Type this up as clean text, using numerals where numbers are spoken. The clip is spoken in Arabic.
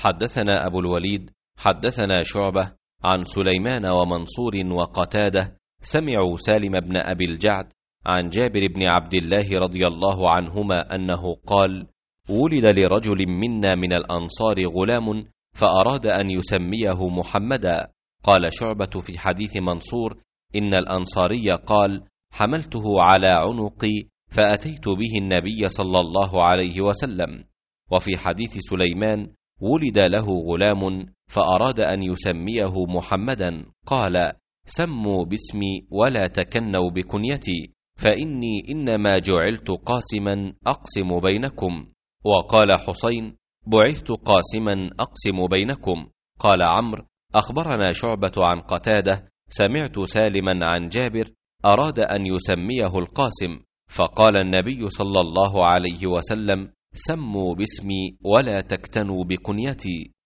حدثنا أبو الوليد حدثنا شعبة عن سليمان ومنصور وقتادة سمعوا سالم بن أبي الجعد عن جابر بن عبد الله رضي الله عنهما أنه قال: ولد لرجل منا من الأنصار غلام فأراد أن يسميه محمدا. قال شعبة في حديث منصور: إن الأنصاري قال: حملته على عنقي فأتيت به النبي صلى الله عليه وسلم. وفي حديث سليمان: ولد له غلام فأراد أن يسميه محمدا، قال: سموا باسمي ولا تكنوا بكنيتي، فإني إنما جعلت قاسما أقسم بينكم. وقال حسين: بعثت قاسما أقسم بينكم. قال عمرو: أخبرنا شعبة عن قتادة سمعت سالما عن جابر أراد أن يسميه القاسم، فقال النبي صلى الله عليه وسلم: سموا باسمي ولا تكتنوا بكنيتي.